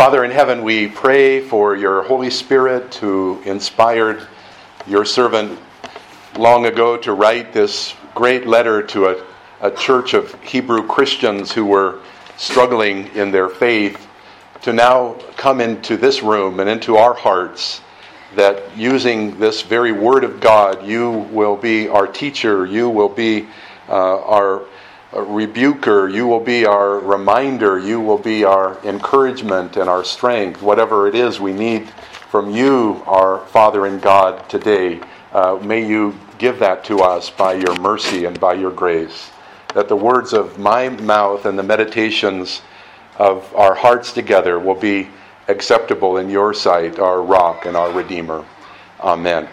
Father in heaven, we pray for your Holy Spirit who inspired your servant long ago to write this great letter to a church of Hebrew Christians who were struggling in their faith, to now come into this room and into our hearts, that using this very Word of God, you will be our teacher, you will be our rebuker, you will be our reminder, you will be our encouragement and our strength, whatever it is we need from you, our Father in God, today. May you give that to us by your mercy and by your grace, that the words of my mouth and the meditations of our hearts together will be acceptable in your sight, our rock and our Redeemer. Amen.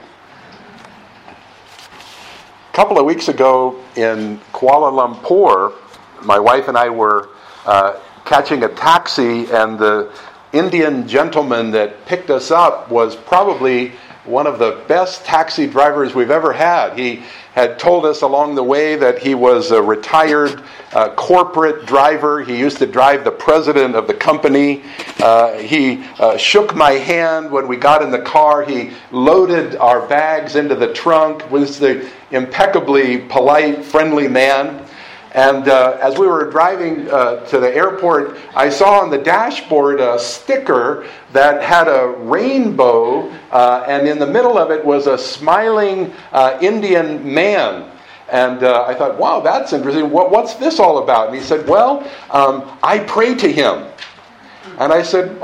A couple of weeks ago in Kuala Lumpur, my wife and I were catching a taxi, and the Indian gentleman that picked us up was probably one of the best taxi drivers we've ever had. He had told us along the way that he was a retired corporate driver. He used to drive the president of the company. He shook my hand when we got in the car. He loaded our bags into the trunk. Was the impeccably polite, friendly man. And as we were driving to the airport, I saw on the dashboard a sticker that had a rainbow, and in the middle of it was a smiling Indian man. And I thought, wow, that's interesting. What's this all about? And he said, well, I pray to him. And I said,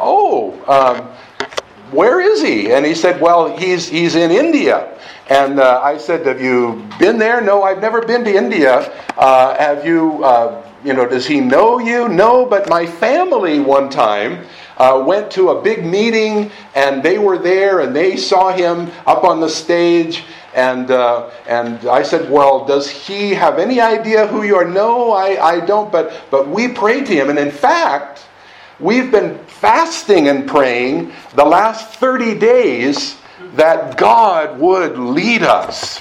where is he? And he said, well, he's in India. And I said, have you been there? No, I've never been to India. Have you, does he know you? No, but my family one time went to a big meeting, and they were there, and they saw him up on the stage. And I said, well, does he have any idea who you are? No, I don't, but we prayed to him. And in fact, we've been fasting and praying the last 30 days that God would lead us.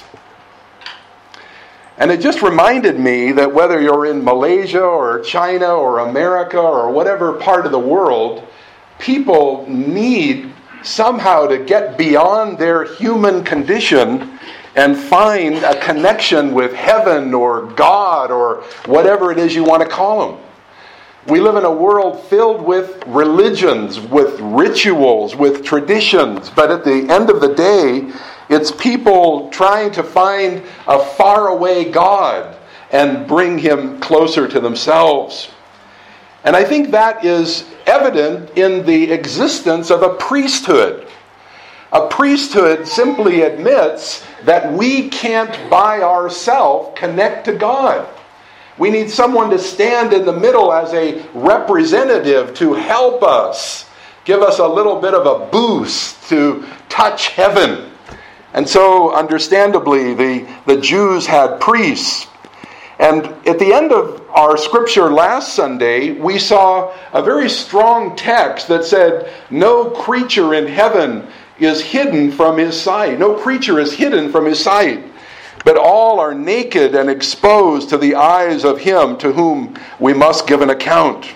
And it just reminded me that whether you're in Malaysia or China or America or whatever part of the world, people need somehow to get beyond their human condition and find a connection with heaven or God or whatever it is you want to call them. We live in a world filled with religions, with rituals, with traditions, but at the end of the day, it's people trying to find a faraway God and bring him closer to themselves. And I think that is evident in the existence of a priesthood. A priesthood simply admits that we can't by ourselves connect to God. We need someone to stand in the middle as a representative to help us, give us a little bit of a boost to touch heaven. And so, understandably, the Jews had priests. And at the end of our scripture last Sunday, we saw a very strong text that said, no creature in heaven is hidden from his sight. No creature is hidden from his sight. But all are naked and exposed to the eyes of him to whom we must give an account.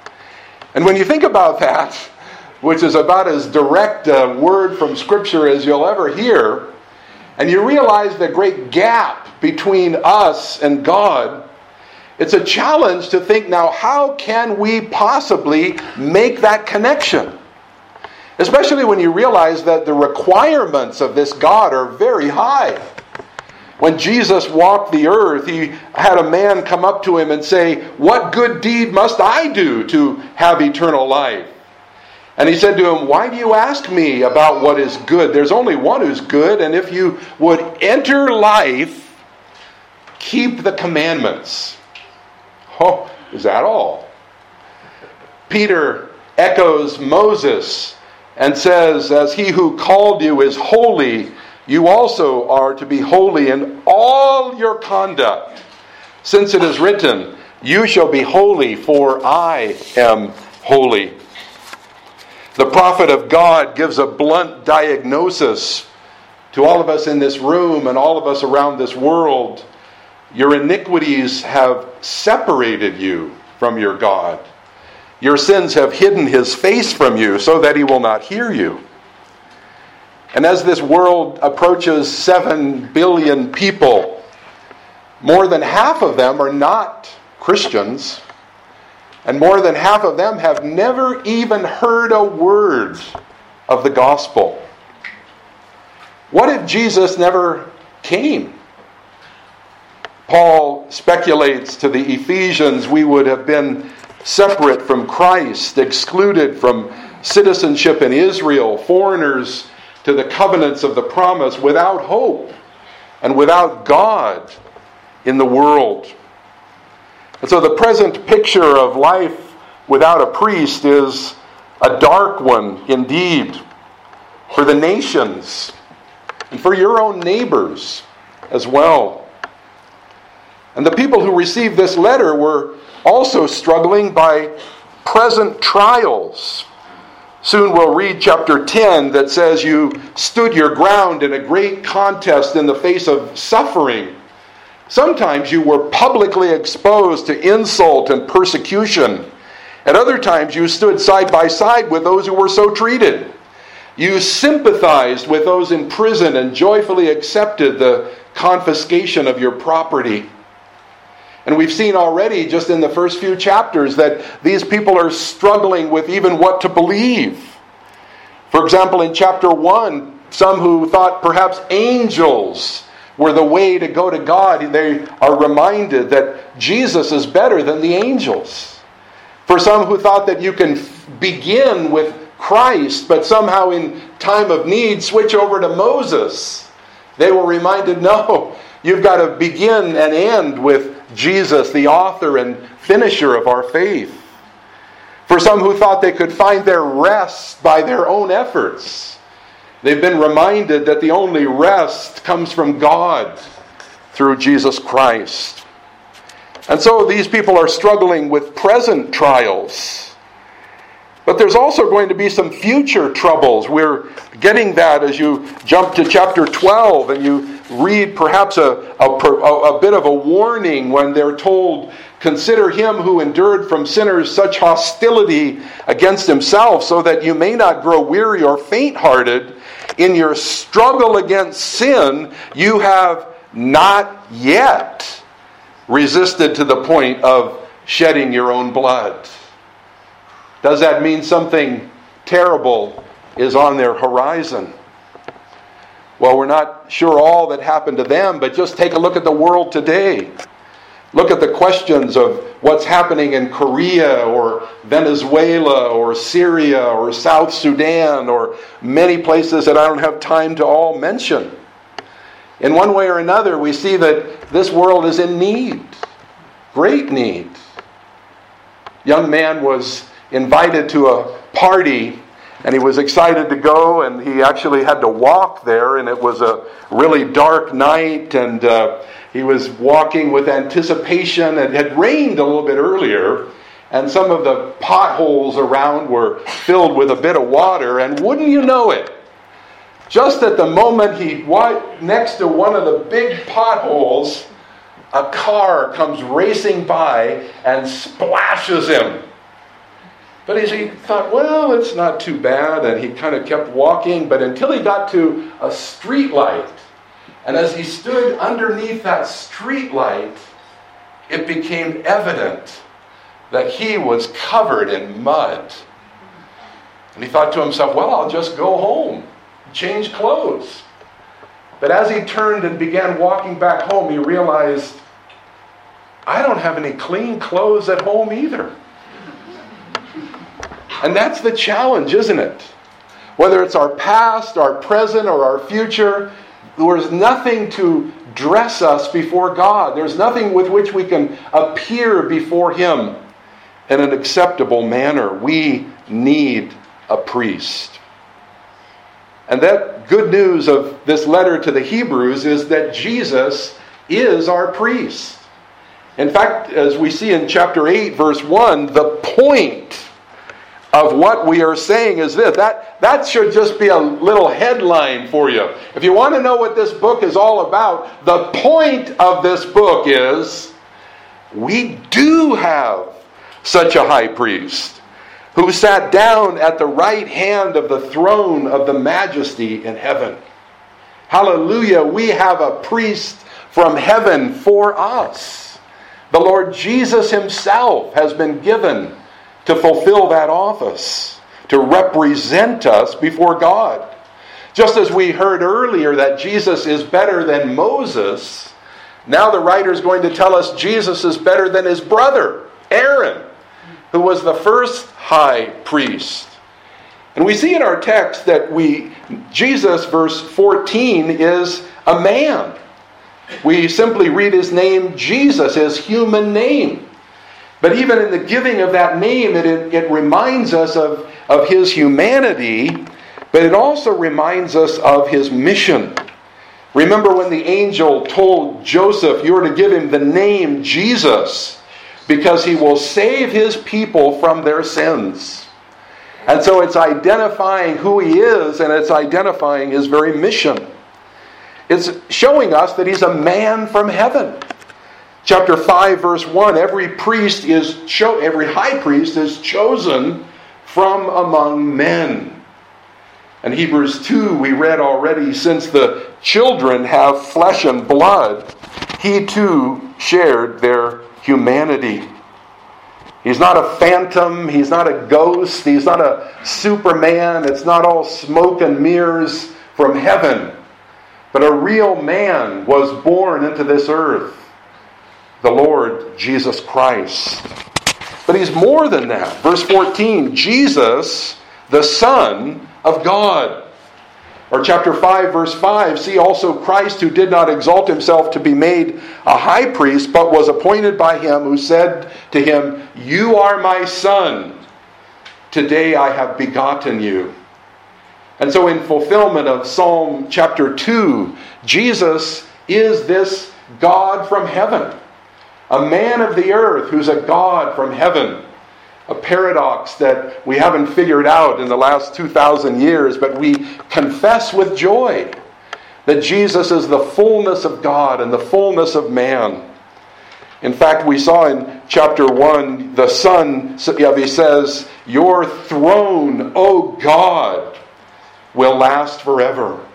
And when you think about that, which is about as direct a word from Scripture as you'll ever hear, and you realize the great gap between us and God, it's a challenge to think, now, how can we possibly make that connection? Especially when you realize that the requirements of this God are very high. When Jesus walked the earth, he had a man come up to him and say, what good deed must I do to have eternal life? And he said to him, why do you ask me about what is good? There's only one who's good, and if you would enter life, keep the commandments. Oh, is that all? Peter echoes Moses and says, as he who called you is holy, you also are to be holy in all your conduct, since it is written, you shall be holy, for I am holy. The prophet of God gives a blunt diagnosis to all of us in this room and all of us around this world. Your iniquities have separated you from your God. Your sins have hidden his face from you so that he will not hear you. And as this world approaches 7 billion people, more than half of them are not Christians, and more than half of them have never even heard a word of the gospel. What if Jesus never came? Paul speculates to the Ephesians we would have been separate from Christ, excluded from citizenship in Israel, foreigners to the covenants of the promise, without hope and without God in the world. And so the present picture of life without a priest is a dark one indeed for the nations and for your own neighbors as well. And the people who received this letter were also struggling by present trials. Soon we'll read chapter 10 that says you stood your ground in a great contest in the face of suffering. Sometimes you were publicly exposed to insult and persecution. At other times you stood side by side with those who were so treated. You sympathized with those in prison and joyfully accepted the confiscation of your property. And we've seen already, just in the first few chapters, that these people are struggling with even what to believe. For example, in chapter 1, some who thought perhaps angels were the way to go to God, they are reminded that Jesus is better than the angels. For some who thought that you can begin with Christ, but somehow in time of need switch over to Moses, they were reminded, no, you've got to begin and end with Jesus, the author and finisher of our faith. For some who thought they could find their rest by their own efforts, they've been reminded that the only rest comes from God through Jesus Christ. And so these people are struggling with present trials. But there's also going to be some future troubles. We're getting that as you jump to chapter 12 and you read perhaps a bit of a warning when they're told, consider him who endured from sinners such hostility against himself, so that you may not grow weary or faint-hearted. In your struggle against sin, you have not yet resisted to the point of shedding your own blood. Does that mean something terrible is on their horizon? Well, we're not sure all that happened to them, but just take a look at the world today. Look at the questions of what's happening in Korea or Venezuela or Syria or South Sudan or many places that I don't have time to all mention. In one way or another, we see that this world is in need, great need. Young man was invited to a party, and he was excited to go, and he actually had to walk there, and it was a really dark night, and he was walking with anticipation. It had rained a little bit earlier, and some of the potholes around were filled with a bit of water, and wouldn't you know it, just at the moment he walked next to one of the big potholes, a car comes racing by and splashes him. But he thought, well, it's not too bad, and he kind of kept walking, but until he got to a street light, and as he stood underneath that street light, it became evident that he was covered in mud. And he thought to himself, well, I'll just go home, change clothes. But as he turned and began walking back home, he realized, I don't have any clean clothes at home either. And that's the challenge, isn't it? Whether it's our past, our present, or our future, there's nothing to dress us before God. There's nothing with which we can appear before Him in an acceptable manner. We need a priest. And that good news of this letter to the Hebrews is that Jesus is our priest. In fact, as we see in chapter 8, verse 1, the point of what we are saying is this. That should just be a little headline for you. If you want to know what this book is all about, the point of this book is we do have such a high priest who sat down at the right hand of the throne of the majesty in heaven. Hallelujah, we have a priest from heaven for us. The Lord Jesus himself has been given to fulfill that office, to represent us before God. Just as we heard earlier that Jesus is better than Moses, now the writer is going to tell us Jesus is better than his brother, Aaron, who was the first high priest. And we see in our text that Jesus, verse 14, is a man. We simply read his name Jesus, his human name. But even in the giving of that name, it reminds us of his humanity, but it also reminds us of his mission. Remember when the angel told Joseph, you are to give him the name Jesus, because he will save his people from their sins. And so it's identifying who he is, and it's identifying his very mission. It's showing us that he's a man from heaven. Chapter 5, verse 1, every high priest is chosen from among men. And Hebrews 2, we read already, since the children have flesh and blood, he too shared their humanity. He's not a phantom, he's not a ghost, he's not a Superman, it's not all smoke and mirrors from heaven. But a real man was born into this earth, the Lord Jesus Christ. But he's more than that. Verse 14, Jesus, the Son of God. Or chapter 5, verse 5, see also Christ, who did not exalt himself to be made a high priest, but was appointed by him, who said to him, you are my Son, today I have begotten you. And so in fulfillment of Psalm chapter 2, Jesus is this God from heaven. A man of the earth who's a God from heaven. A paradox that we haven't figured out in the last 2,000 years, but we confess with joy that Jesus is the fullness of God and the fullness of man. In fact, we saw in chapter 1, the Son, he says, your throne, O God, will last forever.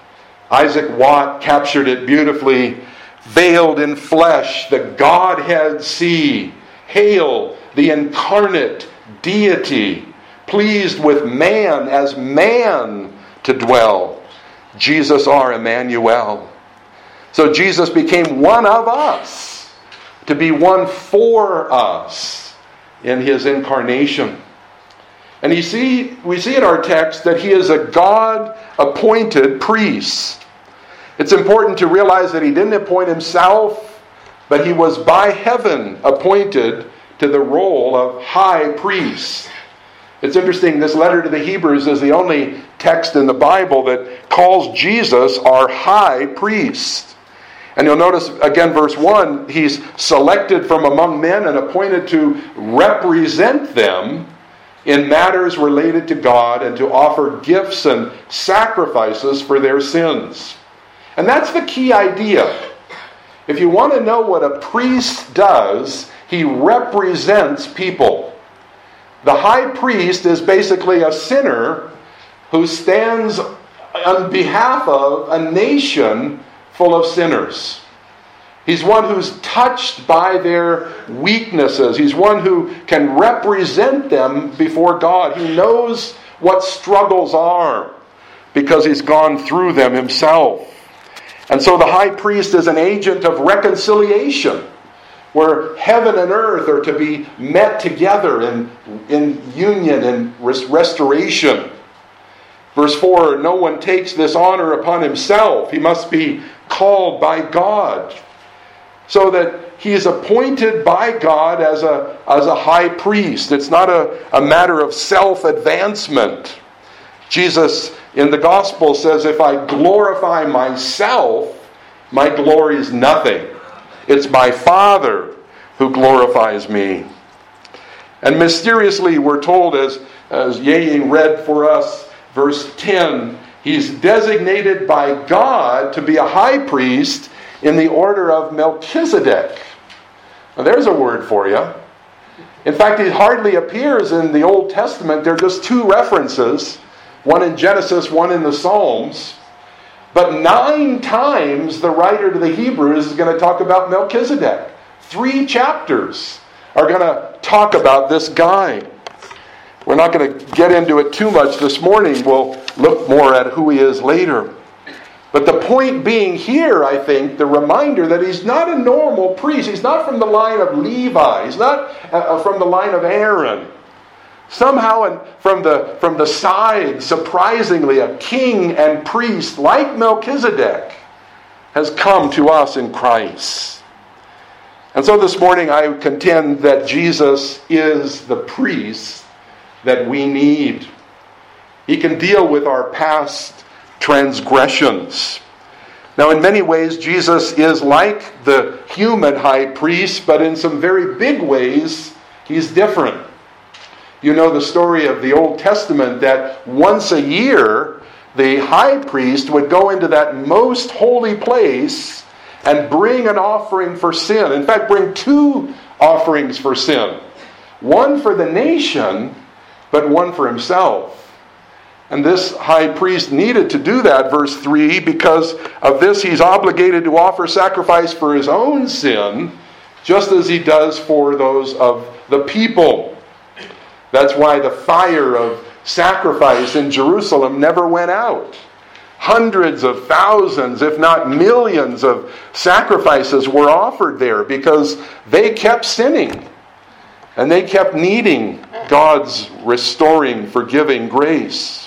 Isaac Watt captured it beautifully. Veiled in flesh, the Godhead see. Hail the incarnate deity, pleased with man as man to dwell. Jesus our Emmanuel. So Jesus became one of us, to be one for us in his incarnation. And we see in our text that he is a God-appointed priest. It's important to realize that he didn't appoint himself, but he was by heaven appointed to the role of high priest. It's interesting, this letter to the Hebrews is the only text in the Bible that calls Jesus our high priest. And you'll notice again verse 1, he's selected from among men and appointed to represent them in matters related to God and to offer gifts and sacrifices for their sins. And that's the key idea. If you want to know what a priest does, he represents people. The high priest is basically a sinner who stands on behalf of a nation full of sinners. He's one who's touched by their weaknesses. He's one who can represent them before God. He knows what struggles are because he's gone through them himself. And so the high priest is an agent of reconciliation, where heaven and earth are to be met together in union and restoration. Verse 4, no one takes this honor upon himself. He must be called by God. So that he is appointed by God as a high priest. It's not a matter of self-advancement. Jesus in the gospel says, if I glorify myself, my glory is nothing. It's my Father who glorifies me. And mysteriously we're told, as Yeying read for us, verse 10, he's designated by God to be a high priest in the order of Melchizedek. Now there's a word for you. In fact, he hardly appears in the Old Testament. There are just two references, one in Genesis, one in the Psalms. But 9 times the writer to the Hebrews is going to talk about Melchizedek. 3 chapters are going to talk about this guy. We're not going to get into it too much this morning. We'll look more at who he is later. But the point being here, I think, the reminder that he's not a normal priest. He's not from the line of Levi. He's not from the line of Aaron. Somehow and from the side, surprisingly, a king and priest like Melchizedek has come to us in Christ. And so this morning I contend that Jesus is the priest that we need. He can deal with our past transgressions. Now, in many ways, Jesus is like the human high priest, but in some very big ways, he's different. You know the story of the Old Testament that once a year, the high priest would go into that most holy place and bring an offering for sin. In fact, bring 2 offerings for sin. One for the nation, but one for himself. And this high priest needed to do that, verse 3, because of this he's obligated to offer sacrifice for his own sin, just as he does for those of the people. That's why the fire of sacrifice in Jerusalem never went out. Hundreds of thousands, if not millions of sacrifices were offered there because they kept sinning. And they kept needing God's restoring, forgiving grace.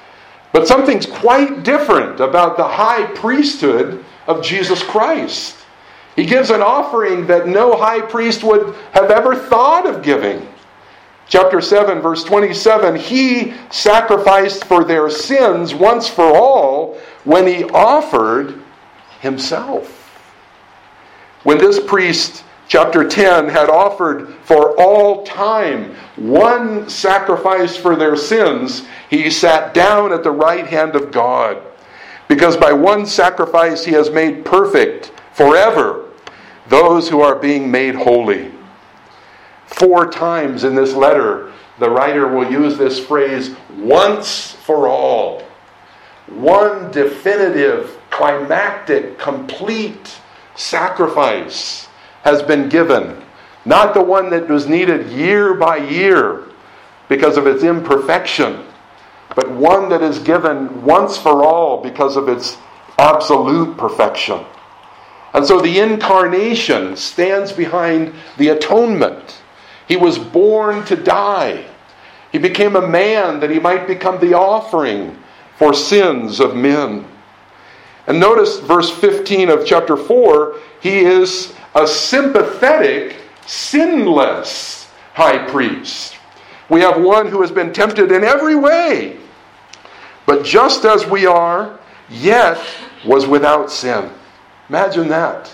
But something's quite different about the high priesthood of Jesus Christ. He gives an offering that no high priest would have ever thought of giving. Chapter 7, verse 27, he sacrificed for their sins once for all when he offered himself. When this priest, chapter 10, had offered for all time one sacrifice for their sins, he sat down at the right hand of God, because by one sacrifice he has made perfect forever those who are being made holy. 4 times in this letter, the writer will use this phrase, once for all. One definitive, climactic, complete sacrifice has been given. Not the one that was needed year by year because of its imperfection, but one that is given once for all because of its absolute perfection. And so the incarnation stands behind the atonement. He was born to die. He became a man that he might become the offering for sins of men. And notice verse 15 of chapter 4, he is a sympathetic, sinless high priest. We have one who has been tempted in every way, but just as we are, yet was without sin. Imagine that.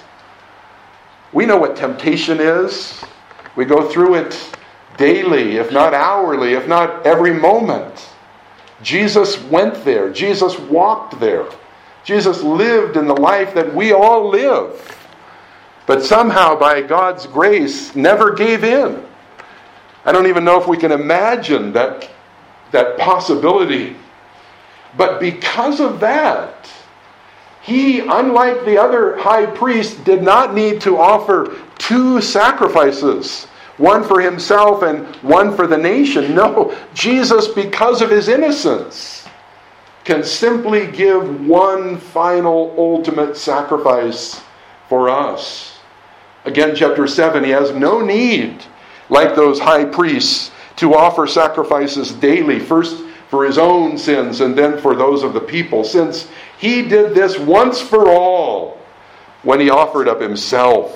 We know what temptation is. We go through it daily, if not hourly, if not every moment. Jesus went there. Jesus walked there. Jesus lived in the life that we all live. But somehow, by God's grace, never gave in. I don't even know if we can imagine that possibility. But because of that, he, unlike the other high priests, did not need to offer 2 sacrifices, one for himself and one for the nation. No, Jesus, because of his innocence, can simply give one final ultimate sacrifice for us. Again, chapter 7, he has no need, like those high priests, to offer sacrifices daily, first for his own sins and then for those of the people, since he did this once for all when he offered up himself.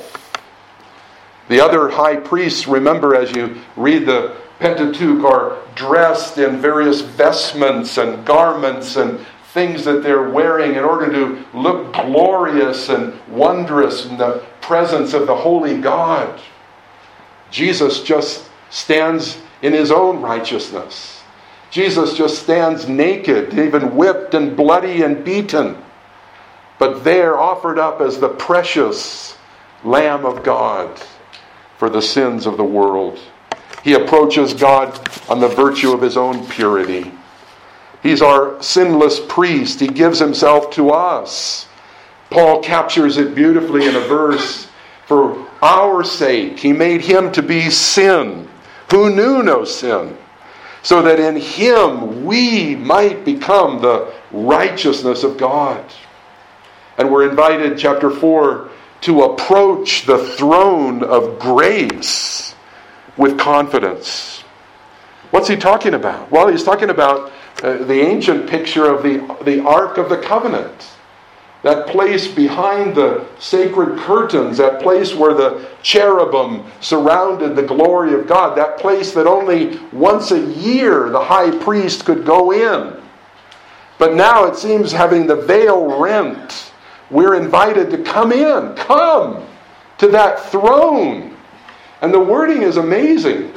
The other high priests, remember as you read the Pentateuch, are dressed in various vestments and garments and things that they're wearing in order to look glorious and wondrous in the presence of the holy God. Jesus just stands in his own righteousness. Jesus just stands naked, even whipped and bloody and beaten, but there offered up as the precious Lamb of God for the sins of the world. He approaches God on the virtue of his own purity. He's our sinless priest. He gives himself to us. Paul captures it beautifully in a verse. For our sake, he made him to be sin, who knew no sin, so that in him we might become the righteousness of God. And we're invited, chapter 4, to approach the throne of grace with confidence. What's he talking about? Well, he's talking about the ancient picture of the Ark of the Covenant. That place behind the sacred curtains, that place where the cherubim surrounded the glory of God, that place that only once a year the high priest could go in. But now it seems, having the veil rent, we're invited to come in. Come to that throne. And the wording is amazing.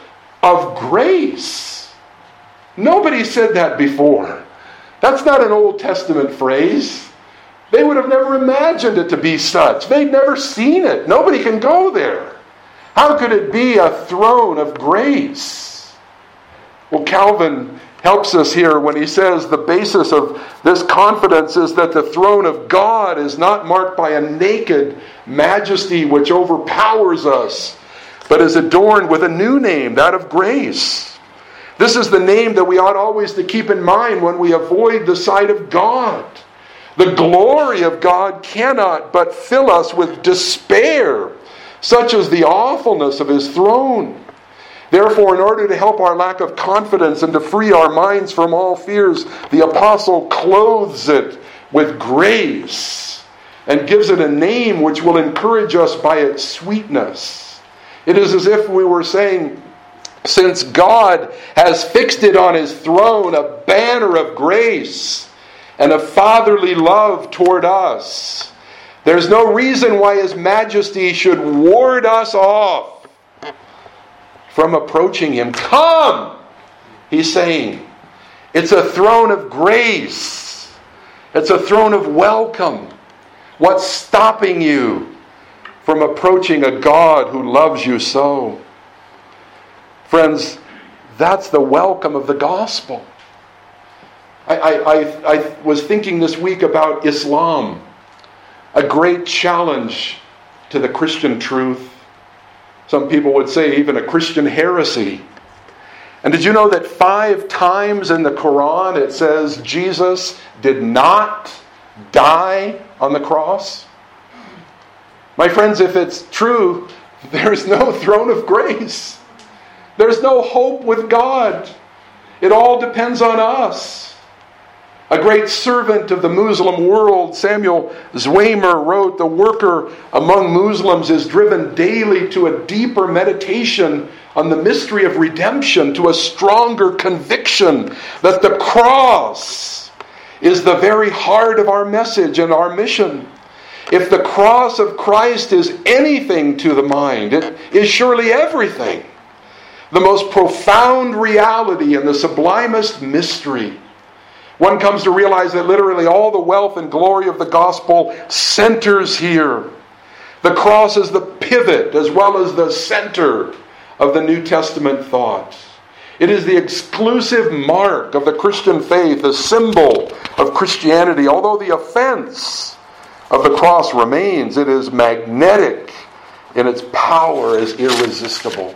Of grace. Nobody said that before. That's not an Old Testament phrase. They would have never imagined it to be such. They'd never seen it. Nobody can go there. How could it be a throne of grace? Well, Calvin helps us here when he says the basis of this confidence is that the throne of God is not marked by a naked majesty which overpowers us, but is adorned with a new name, that of grace. This is the name that we ought always to keep in mind when we avoid the sight of God. The glory of God cannot but fill us with despair, such as the awfulness of his throne. Therefore, in order to help our lack of confidence and to free our minds from all fears, the apostle clothes it with grace and gives it a name which will encourage us by its sweetness. It is as if we were saying, since God has fixed it on his throne, a banner of grace and of fatherly love toward us, there's no reason why his majesty should ward us off from approaching him. Come, he's saying. It's a throne of grace. It's a throne of welcome. What's stopping you from approaching a God who loves you so? Friends, that's the welcome of the gospel. I was thinking this week about Islam, a great challenge to the Christian truth. Some people would say even a Christian heresy. And did you know that 5 times in the Quran it says Jesus did not die on the cross? My friends, if it's true, there's no throne of grace. There's no hope with God. It all depends on us. A great servant of the Muslim world, Samuel Zwemer, wrote, "The worker among Muslims is driven daily to a deeper meditation on the mystery of redemption, to a stronger conviction that the cross is the very heart of our message and our mission. If the cross of Christ is anything to the mind, it is surely everything. The most profound reality and the sublimest mystery. One comes to realize that literally all the wealth and glory of the gospel centers here. The cross is the pivot as well as the center of the New Testament thought. It is the exclusive mark of the Christian faith, a symbol of Christianity. Although the offense of the cross remains, it is magnetic and its power is irresistible.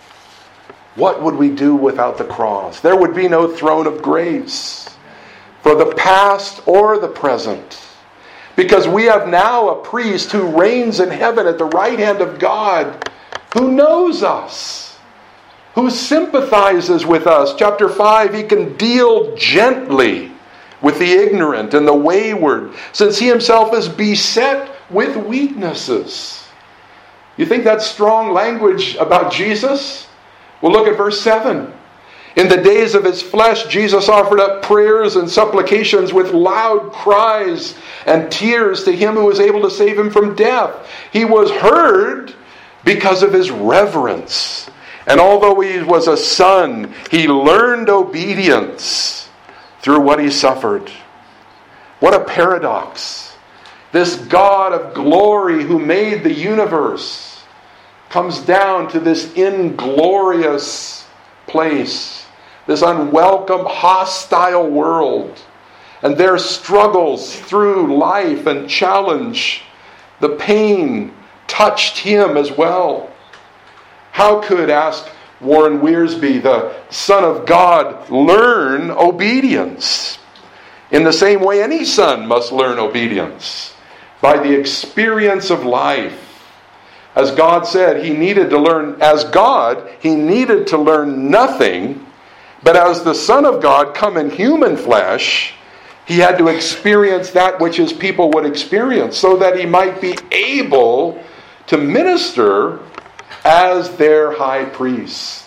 What would we do without the cross? There would be no throne of grace for the past or the present, because we have now a priest who reigns in heaven at the right hand of God, who knows us, who sympathizes with us. Chapter 5, he can deal gently with the ignorant and the wayward, since he himself is beset with weaknesses. You think that's strong language about Jesus? Well, look at verse 7. In the days of his flesh, Jesus offered up prayers and supplications with loud cries and tears to him who was able to save him from death. He was heard because of his reverence. And although he was a son, he learned obedience through what he suffered. What a paradox. This God of glory who made the universe comes down to this inglorious place, this unwelcome, hostile world, and their struggles through life and challenge, the pain touched him as well. How could, ask Warren Wiersbe, the Son of God, learn obedience? In the same way, any son must learn obedience, by the experience of life. As God said, he needed to learn, as God, he needed to learn nothing, but as the Son of God come in human flesh, he had to experience that which his people would experience, so that he might be able to minister as their high priest.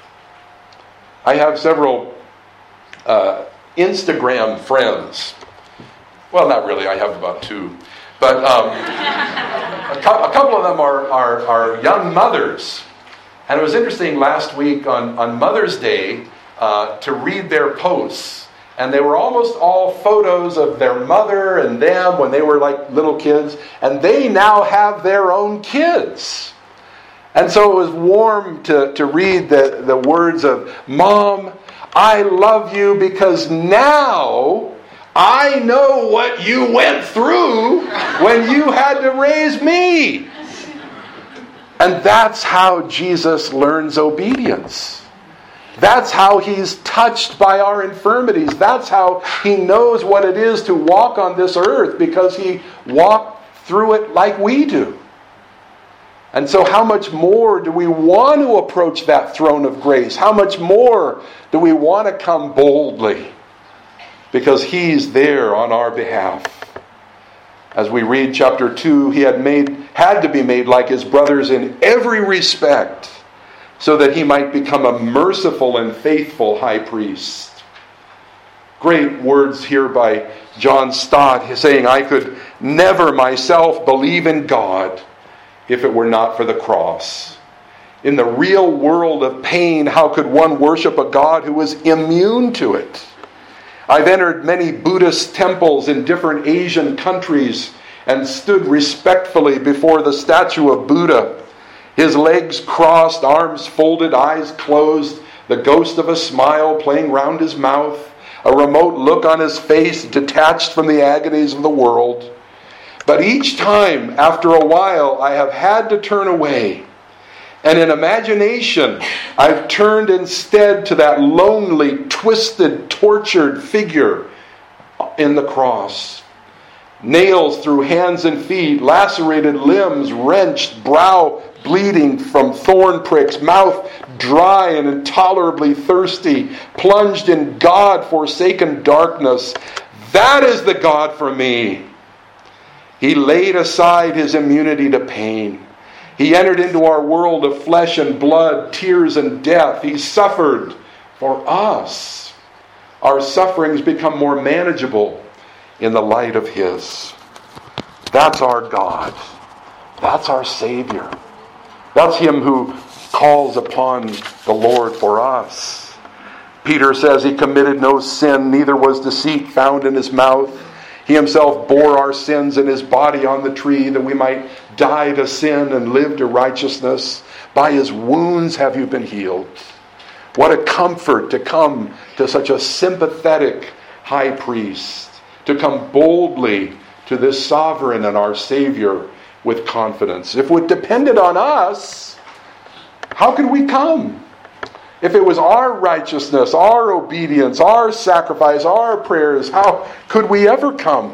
I have several Instagram friends. Well, not really. I have about 2. But a couple of them are young mothers. And it was interesting last week on Mother's Day to read their posts. And they were almost all photos of their mother and them when they were like little kids. And they now have their own kids. And so it was warm to read the words of, "Mom, I love you because now I know what you went through when you had to raise me." And that's how Jesus learns obedience. That's how he's touched by our infirmities. That's how he knows what it is to walk on this earth, because he walked through it like we do. And so how much more do we want to approach that throne of grace? How much more do we want to come boldly? Because he's there on our behalf. As we read chapter 2, he had to be made like his brothers in every respect, so that he might become a merciful and faithful high priest. Great words here by John Stott, saying, "I could never myself believe in God if it were not for the cross. In the real world of pain, how could one worship a God who was immune to it? I've entered many Buddhist temples in different Asian countries and stood respectfully before the statue of Buddha. His legs crossed, arms folded, eyes closed, the ghost of a smile playing round his mouth, a remote look on his face detached from the agonies of the world. But each time, after a while, I have had to turn away. And in imagination, I've turned instead to that lonely, twisted, tortured figure in the cross. Nails through hands and feet, lacerated limbs, wrenched, brow bleeding from thorn pricks, mouth dry and intolerably thirsty, plunged in God-forsaken darkness. That is the God for me." He laid aside his immunity to pain. He entered into our world of flesh and blood, tears and death. He suffered for us. Our sufferings become more manageable in the light of his. That's our God. That's our Savior. That's him who calls upon the Lord for us. Peter says he committed no sin, neither was deceit found in his mouth. He himself bore our sins in his body on the tree, that we might die to sin and live to righteousness. By his wounds have you been healed. What a comfort to come to such a sympathetic high priest, to come boldly to this sovereign and our Savior with confidence. If it depended on us, how could we come? If it was our righteousness, our obedience, our sacrifice, our prayers, how could we ever come?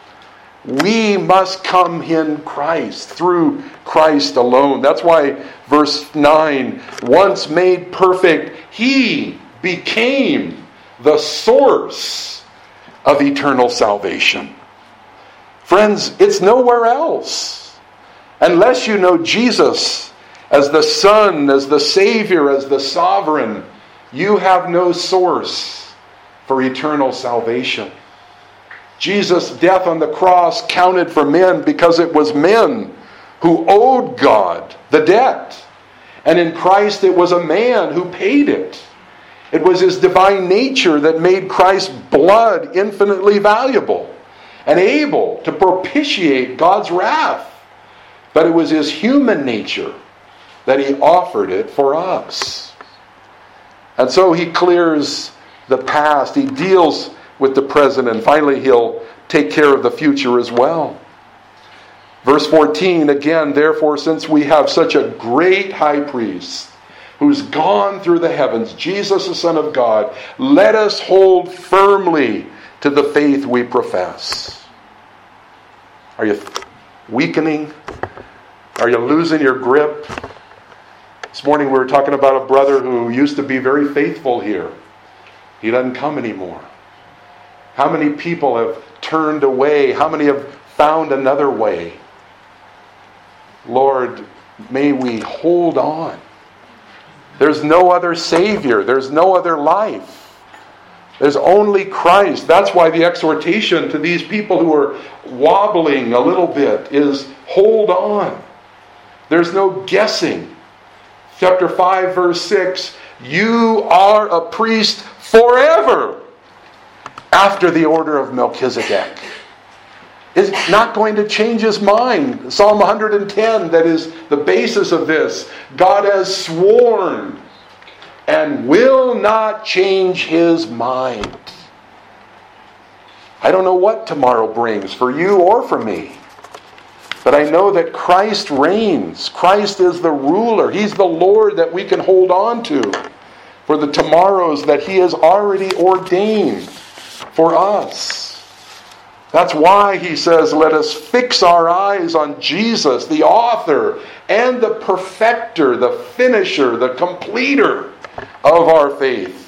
We must come in Christ, through Christ alone. That's why verse 9, once made perfect, he became the source of eternal salvation. Friends, it's nowhere else. Unless you know Jesus as the Son, as the Savior, as the Sovereign, you have no source for eternal salvation. Jesus' death on the cross counted for men because it was men who owed God the debt. And in Christ it was a man who paid it. It was his divine nature that made Christ's blood infinitely valuable and able to propitiate God's wrath. But it was his human nature that He offered it for us. And so He clears the past. He deals with the present, and finally He'll take care of the future as well. Verse 14, again, therefore, since we have such a great high priest who's gone through the heavens, Jesus, the Son of God, let us hold firmly to the faith we profess. Are you weakening? Are you losing your grip? This morning we were talking about a brother who used to be very faithful here. He doesn't come anymore. How many people have turned away? How many have found another way? Lord, may we hold on. There's no other Savior. There's no other life. There's only Christ. That's why the exhortation to these people who are wobbling a little bit is hold on. There's no guessing. Chapter 5, verse 6, you are a priest forever after the order of Melchizedek. Is not going to change His mind. Psalm 110, that is the basis of this. God has sworn and will not change His mind. I don't know what tomorrow brings for you or for me. But I know that Christ reigns. Christ is the ruler. He's the Lord that we can hold on to for the tomorrows that He has already ordained for us. That's why He says, let us fix our eyes on Jesus, the author and the perfecter, the finisher, the completer of our faith.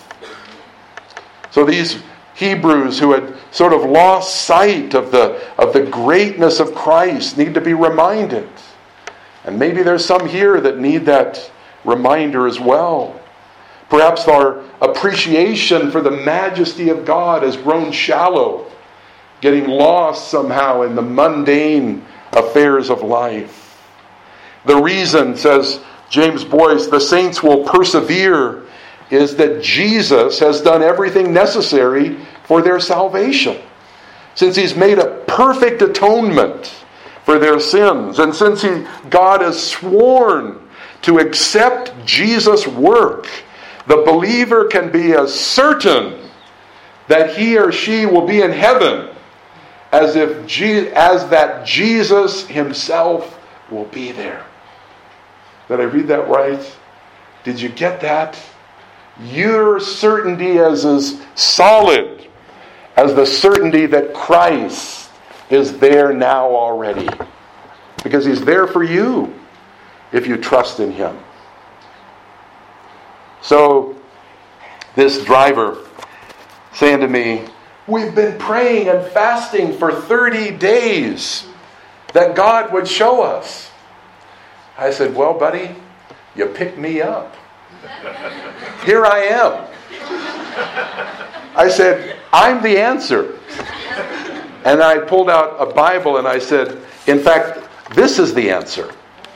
So these Hebrews who had sort of lost sight of the greatness of Christ need to be reminded. And maybe there's some here that need that reminder as well. Perhaps our appreciation for the majesty of God has grown shallow, getting lost somehow in the mundane affairs of life. The reason, says James Boyce, the saints will persevere is that Jesus has done everything necessary for their salvation. Since He's made a perfect atonement for their sins, and since God has sworn to accept Jesus' work, the believer can be as certain that he or she will be in heaven as that Jesus Himself will be there. Did I read that right? Did you get that? Your certainty is as solid as the certainty that Christ is there now already. Because He's there for you if you trust in Him. So, this driver saying to me, we've been praying and fasting for 30 days that God would show us. I said, well, buddy, you picked me up. Here I am. I said, I'm the answer. And I pulled out a Bible and I said, in fact, this is the answer.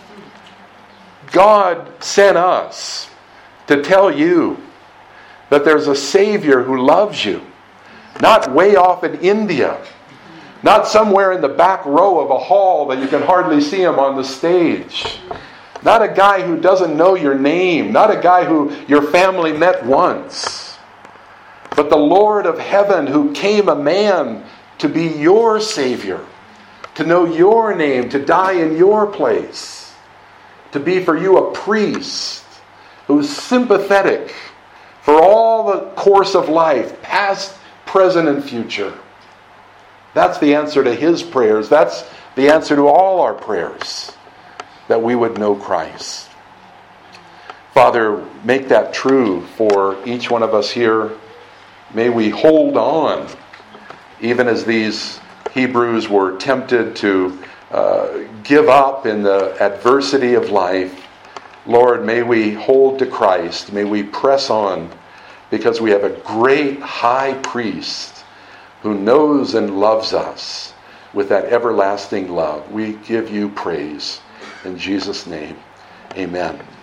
God sent us to tell you that there's a Savior who loves you. Not way off in India. Not somewhere in the back row of a hall that you can hardly see Him on the stage. Not a guy who doesn't know your name. Not a guy who your family met once. But the Lord of heaven who came a man to be your Savior. To know your name. To die in your place. To be for you a priest who's sympathetic for all the course of life, past, present, and future. That's the answer to His prayers. That's the answer to all our prayers, that we would know Christ. Father, make that true for each one of us here. May we hold on, even as these Hebrews were tempted to give up in the adversity of life. Lord, may we hold to Christ. May we press on, because we have a great high priest who knows and loves us with that everlasting love. We give you praise. In Jesus' name, amen.